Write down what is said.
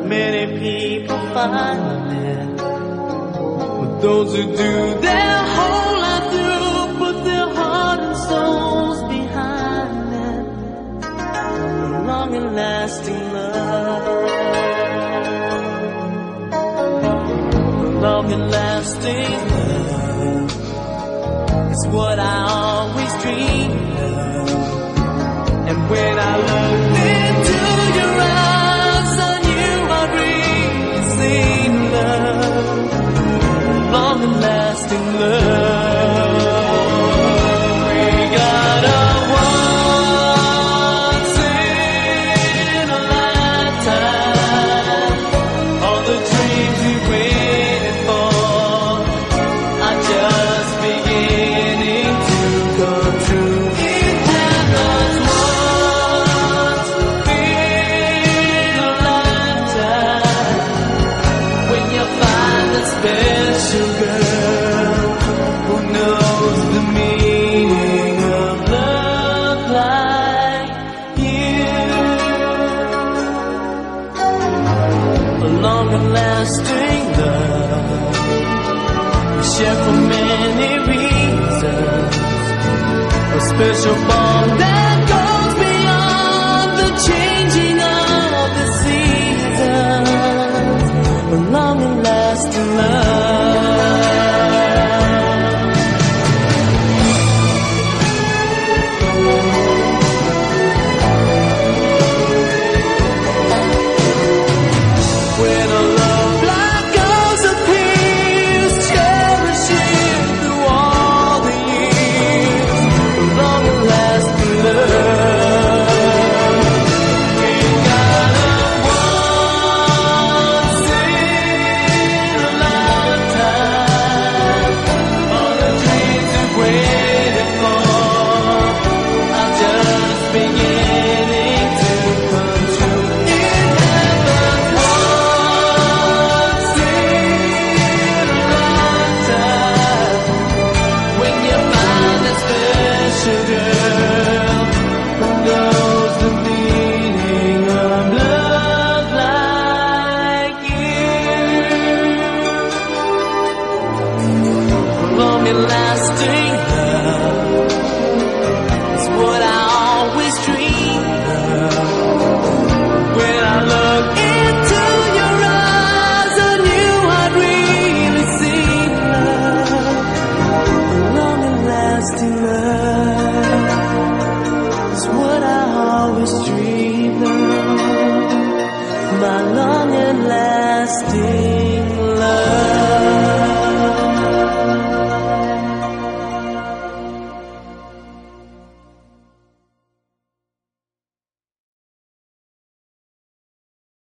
many people find it. But those who do their whole life through put their heart and souls behind it. Long and lasting love, long and lasting love is what I always dreamed of. And when I looked into your eyes, I knew I'd really seen love, long and lasting love. We got a once in a lifetime, all the dreams we waited for are just beginning to come true. It happens once in a lifetime, when you find a special girl who knows the meaning of love like you. A long and lasting love we share for many reasons, a special bond that goes beyond the changing of the seasons, a long and lasting love. When a love like ours appears, cherishing through all the years, a long and lasting love. We got a once in a lifetime, all the dreams we waited for are just beginning to come true. It happens once in a lifetime, when you find a special girl who knows the meaning of love like you. Long and lasting love